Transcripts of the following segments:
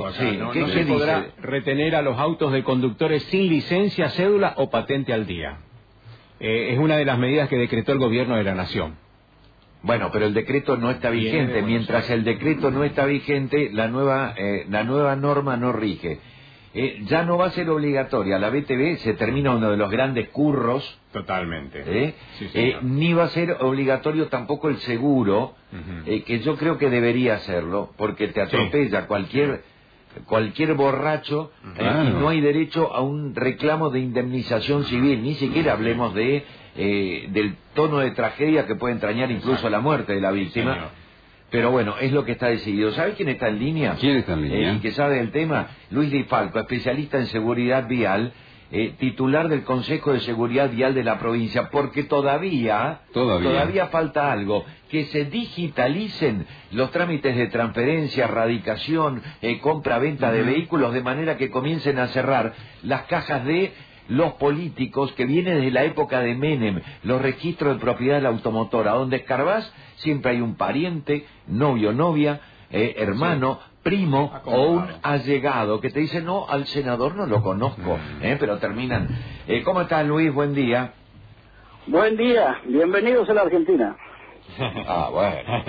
acá. Sí, No ¿qué se dice? podrá retener a los autos de conductores sin licencia, cédula o patente al día. Es una de las medidas que decretó el gobierno de la Nación. Bueno, pero el decreto no está vigente. Mientras el decreto no está vigente, la nueva norma no rige. Ya no va a ser obligatoria. La BTV se termina uno de los grandes curros. Totalmente. Sí, ni va a ser obligatorio tampoco el seguro, que yo creo que debería hacerlo, porque te atropella cualquier borracho, Claro. y no hay derecho a un reclamo de indemnización civil. Ni siquiera hablemos del tono de tragedia que puede entrañar incluso la muerte de la víctima. Señor. Pero bueno, es lo que está decidido. ¿Sabe quién está en línea? ¿Quién está en línea? Y que sabe del tema. Luis Di Falco, especialista en seguridad vial, titular del Consejo de Seguridad Vial de la provincia, porque todavía falta algo, que se digitalicen los trámites de transferencia, radicación, compra-venta de vehículos, de manera que comiencen a cerrar las cajas de los políticos que vienen desde la época de Menem, los registros de propiedad de la automotora, donde escarbás siempre hay un pariente, novio, novia, hermano, primo o un allegado que te dice, no, al senador no lo conozco, pero terminan. ¿Cómo estás, Luis? Buen día. Buen día, bienvenidos a la Argentina. Bueno.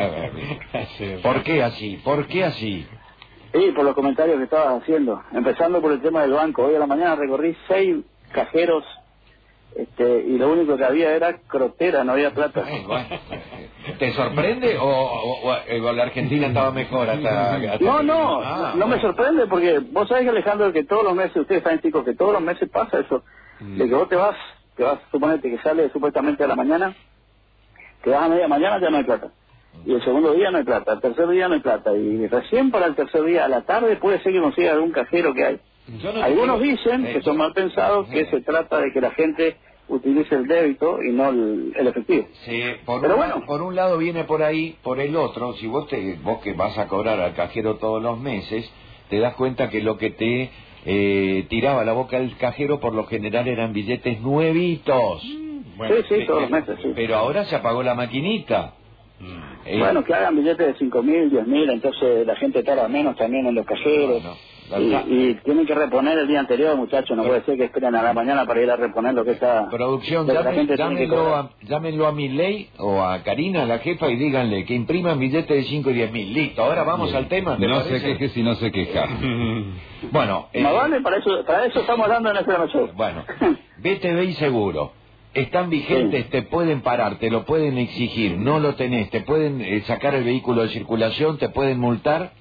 ¿Por qué así? ¿Por qué así? Sí, por los comentarios que estabas haciendo. Empezando por el tema del banco. Hoy a la mañana recorrí 6 cajeros y lo único que había era crotera, no había plata. ¿Te sorprende o la Argentina estaba mejor hasta No me sorprende porque vos sabés, Alejandro, que todos los meses, ustedes saben, chicos, que todos los meses pasa eso. De que vos te vas, suponete que sale supuestamente a la mañana, que vas a media mañana, ya no hay plata. Y el segundo día no hay plata, el tercer día no hay plata, y recién para el tercer día a la tarde puede ser que consiga algún cajero que hay. Algunos dicen que son mal pensados, que se trata de que la gente utilice el débito y no el efectivo. Sí, pero bueno, por un lado viene por ahí, por el otro, si vos que vas a cobrar al cajero todos los meses, te das cuenta que lo que te tiraba a la boca el cajero por lo general eran billetes nuevitos. Bueno, sí, todos los meses, sí. Pero ahora se apagó la maquinita. Bueno, que hagan billetes de 5.000, 10.000, entonces la gente tarda menos también en los cajeros. Y tienen que reponer el día anterior, muchachos, no puede ser que esperen a la mañana para ir a reponer lo que está... Producción, llámenlo a Milei o a Karina, la jefa, y díganle que impriman billetes de 5 y 10.000. Listo, ahora vamos al tema. No se queje si no se queja. Bueno, no vale, para eso estamos hablando en este show. Bueno, BTV y seguro. Están vigentes, te pueden parar, te lo pueden exigir, no lo tenés, te pueden sacar el vehículo de circulación, te pueden multar.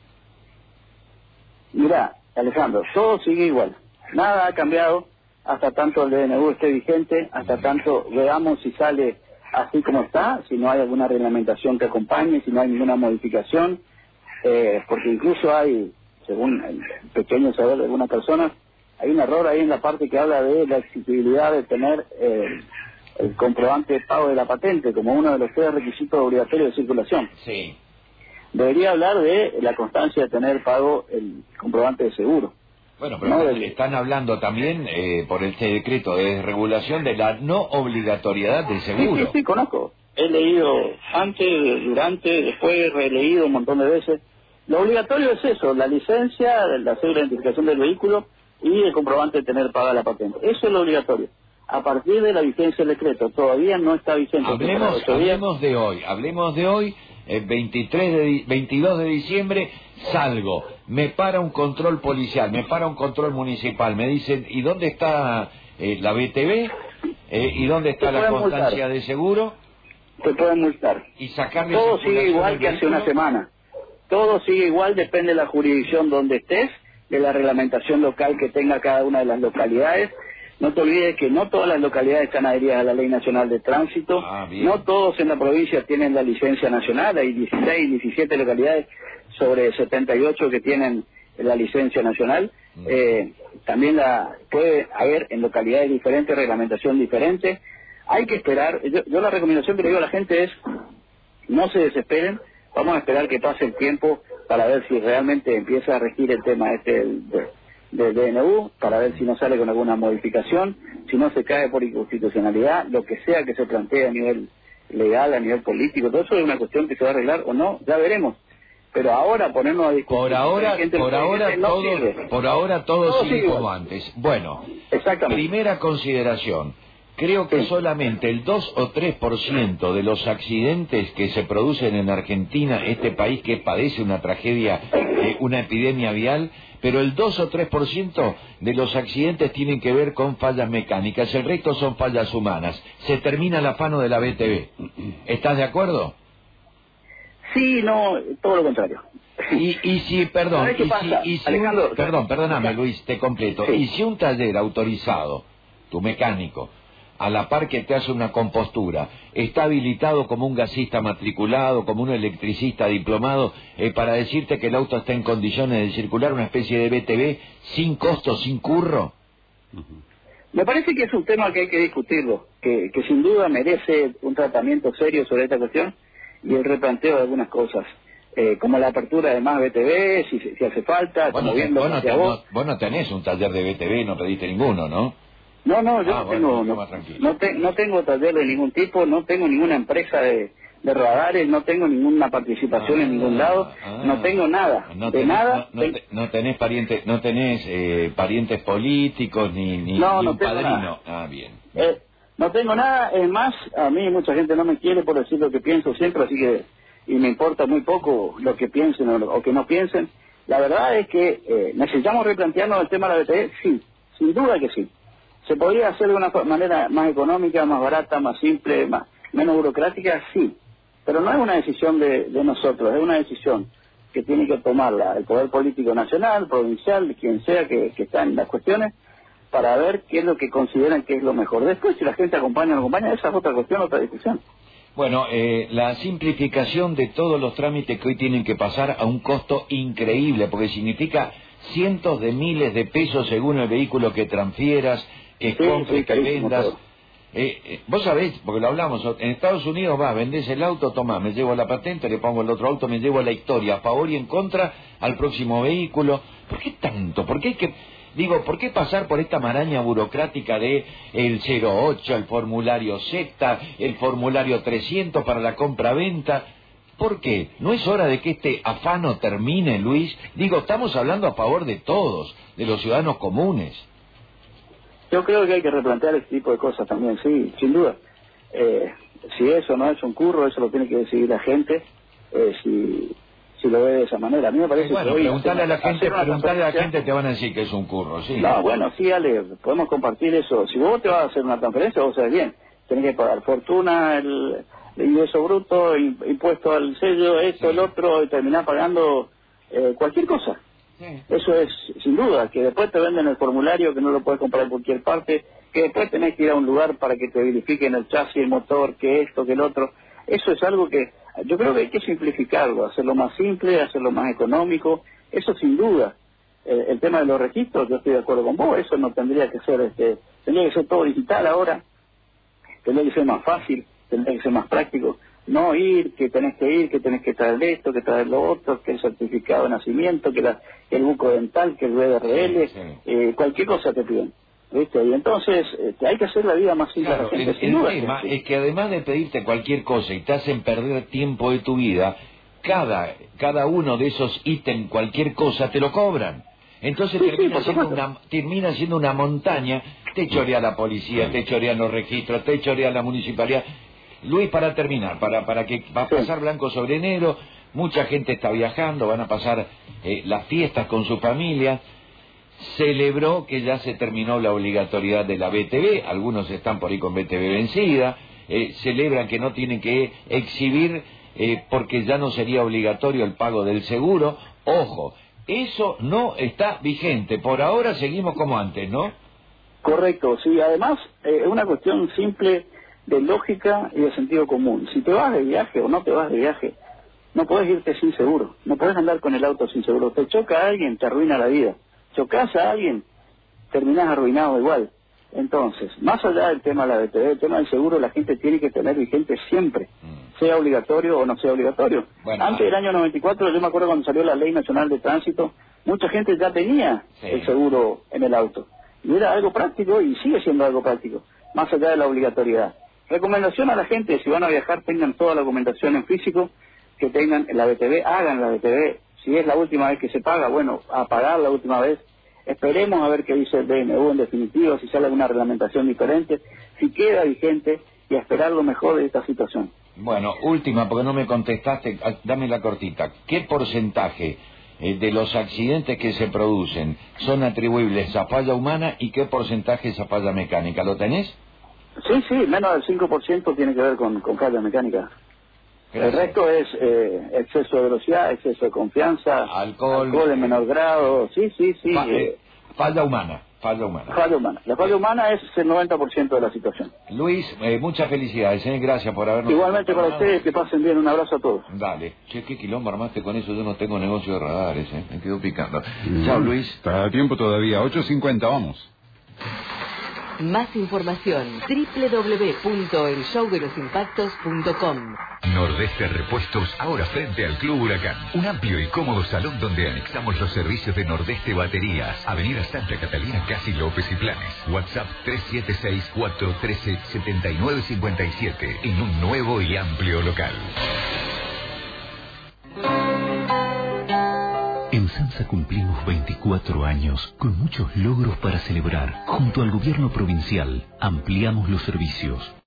Mirá, Alejandro, todo sigue igual, nada ha cambiado hasta tanto el DNU esté vigente, hasta tanto veamos si sale así como está, si no hay alguna reglamentación que acompañe, si no hay ninguna modificación, porque incluso hay, según el pequeño saber de algunas personas, hay un error ahí en la parte que habla de la exigibilidad de tener el comprobante de pago de la patente como uno de los 3 requisitos obligatorios de circulación. Sí. Debería hablar de la constancia de tener pago el comprobante de seguro. Bueno, pero están hablando también por este decreto de regulación de la no obligatoriedad del seguro. Sí, conozco. He leído antes, durante, después releído un montón de veces. Lo obligatorio es eso, la licencia, la cédula de identificación del vehículo y el comprobante de tener pagada la patente. Eso es lo obligatorio. A partir de la vigencia del decreto, todavía no está vigente. Hablemos de hoy, 22 de diciembre, salgo, me para un control policial, me para un control municipal, me dicen, ¿y dónde está la BTV? ¿Y dónde está la constancia de seguro? Te pueden multar. Y sacarle todo sigue igual que hace una semana. Todo sigue igual, depende de la jurisdicción donde estés, de la reglamentación local que tenga cada una de las localidades. No te olvides que no todas las localidades están adheridas a la Ley Nacional de Tránsito. No todos en la provincia tienen la licencia nacional. Hay 16, 17 localidades sobre 78 que tienen la licencia nacional. También puede haber en localidades diferentes, reglamentación diferente. Hay que esperar. Yo la recomendación que le digo a la gente es, no se desesperen. Vamos a esperar que pase el tiempo para ver si realmente empieza a regir el tema del DNU, para ver si no sale con alguna modificación, si no se cae por inconstitucionalidad, lo que sea que se plantee a nivel legal, a nivel político, todo eso es una cuestión que se va a arreglar o no, ya veremos. Pero ahora ponernos a discutir... Por ahora todo sigue como antes. Bueno, primera consideración. Creo que solamente el 2 o 3% de los accidentes que se producen en Argentina, este país que padece una tragedia, una epidemia vial, pero el 2 o 3% de los accidentes tienen que ver con fallas mecánicas, el resto son fallas humanas. Se termina el afano de la BTV. ¿Estás de acuerdo? Sí, no, todo lo contrario. Perdóname Luis, te completo. Sí. Y si un taller autorizado, tu mecánico, a la par que te hace una compostura, está habilitado como un gasista matriculado, como un electricista diplomado, para decirte que el auto está en condiciones de circular, una especie de BTV, sin costo, sin curro? Me parece que es un tema que hay que discutirlo, que sin duda merece un tratamiento serio sobre esta cuestión y el replanteo de algunas cosas, como la apertura de más BTV, si hace falta, Vos no tenés un taller de BTV, no pediste ninguno, ¿no? No, yo no tengo taller de ningún tipo, no tengo ninguna empresa de radares, no tengo ninguna participación en ningún lado, no tengo nada, no tenés parientes políticos ni un padrino. Nada. Bien. No tengo nada, es más, a mí mucha gente no me quiere por decir lo que pienso siempre, así que, y me importa muy poco lo que piensen o que no piensen. La verdad es que necesitamos replantearnos el tema de la BTV, sí, sin duda que sí. ¿Se podría hacer de una manera más económica, más barata, más simple, menos burocrática? Sí, pero no es una decisión de nosotros, es una decisión que tiene que tomarla el Poder Político Nacional, provincial, quien sea que está en las cuestiones, para ver qué es lo que consideran que es lo mejor. Después, si la gente acompaña o no acompaña, esa es otra cuestión, otra discusión. Bueno, la simplificación de todos los trámites que hoy tienen que pasar a un costo increíble, porque significa cientos de miles de pesos según el vehículo que transfieras, que compres, que vendas. Vos sabés, porque lo hablamos, en Estados Unidos vendés el auto, tomá, me llevo la patente, le pongo el otro auto, me llevo la historia, a favor y en contra al próximo vehículo. ¿Por qué tanto? ¿Por qué pasar por esta maraña burocrática de el 08, el formulario Z, el formulario 300 para la compra-venta? ¿Por qué? ¿No es hora de que este afano termine, Luis? Estamos hablando a favor de todos, de los ciudadanos comunes. Yo creo que hay que replantear este tipo de cosas también, sí, sin duda. Si eso no es un curro, eso lo tiene que decidir la gente, si lo ve de esa manera. A mí me parece que hoy... Preguntarle a la gente, te van a decir que es un curro, sí. No, bueno, sí, Ale, podemos compartir eso. Si vos te vas a hacer una transferencia, vos sabés bien, tenés que pagar fortuna, el ingreso bruto, impuesto al sello, esto, el otro, y terminás pagando cualquier cosa. Eso es, sin duda, que después te venden el formulario que no lo puedes comprar en cualquier parte, que después tenés que ir a un lugar para que te verifiquen el chasis, el motor, que esto, que el otro. Eso es algo que yo creo que hay que simplificarlo, hacerlo más simple, hacerlo más económico, eso sin duda. El tema de los registros, yo estoy de acuerdo con vos, eso no tendría que ser, tendría que ser todo digital ahora, tendría que ser más fácil, tendría que ser más práctico. No que tenés que traer esto, que traer lo otro, que el certificado de nacimiento, que el buco dental, que el VRL, cualquier cosa te piden, ¿viste? Y entonces hay que hacer la vida más simple a la gente. El tema es que además de pedirte cualquier cosa y te hacen perder tiempo de tu vida, cada uno de esos ítems, cualquier cosa, te lo cobran. Entonces termina siendo una montaña, te chorea la policía, te chorean los registros, te chorea la municipalidad. Luis, para terminar, para que va a pasar blanco sobre negro, mucha gente está viajando, van a pasar las fiestas con su familia. Celebró que ya se terminó la obligatoriedad de la BTV, algunos están por ahí con BTV vencida, celebran que no tienen que exhibir porque ya no sería obligatorio el pago del seguro. Ojo, eso no está vigente, por ahora seguimos como antes, ¿no? Correcto, sí, además es una cuestión simple de lógica y de sentido común. Si te vas de viaje o no te vas de viaje, no podés irte sin seguro, no podés andar con el auto sin seguro. Te choca a alguien, te arruina la vida. Chocás a alguien, terminás arruinado igual. Entonces, más allá del tema de la BTV, el tema del seguro, la gente tiene que tener vigente siempre, sea obligatorio o no sea obligatorio. Antes del año 94, yo me acuerdo cuando salió la Ley Nacional de Tránsito, mucha gente ya tenía el seguro en el auto. Y era algo práctico y sigue siendo algo práctico, más allá de la obligatoriedad. Recomendación a la gente, si van a viajar, tengan toda la documentación en físico, que tengan la BTV, hagan la BTV. Si es la última vez que se paga, bueno, a pagar la última vez. Esperemos a ver qué dice el DNU en definitiva, si sale alguna reglamentación diferente, si queda vigente, y a esperar lo mejor de esta situación. Bueno, última, porque no me contestaste, dame la cortita. ¿Qué porcentaje de los accidentes que se producen son atribuibles a falla humana y qué porcentaje es a falla mecánica? ¿Lo tenés? Sí, menos del 5% tiene que ver con falla mecánica. Gracias. El resto es exceso de velocidad, exceso de confianza, alcohol en menor grado, sí. Falla humana. Falla humana. La falla humana es el 90% de la situación. Luis, muchas felicidades, gracias por habernos... Igualmente para ustedes, que pasen bien, un abrazo a todos. Dale. Che, qué quilombo armaste con eso, yo no tengo negocio de radares, me quedo picando. Chao, Luis. Está a tiempo todavía, 8:50, vamos. Más información, www.elshowdelosimpactos.com. Nordeste Repuestos, ahora frente al Club Huracán. Un amplio y cómodo salón donde anexamos los servicios de Nordeste Baterías. Avenida Santa Catalina, Casi López y Planes. WhatsApp 3764137957. En un nuevo y amplio local. En Sansa cumplimos 24 años con muchos logros para celebrar. Junto al gobierno provincial ampliamos los servicios.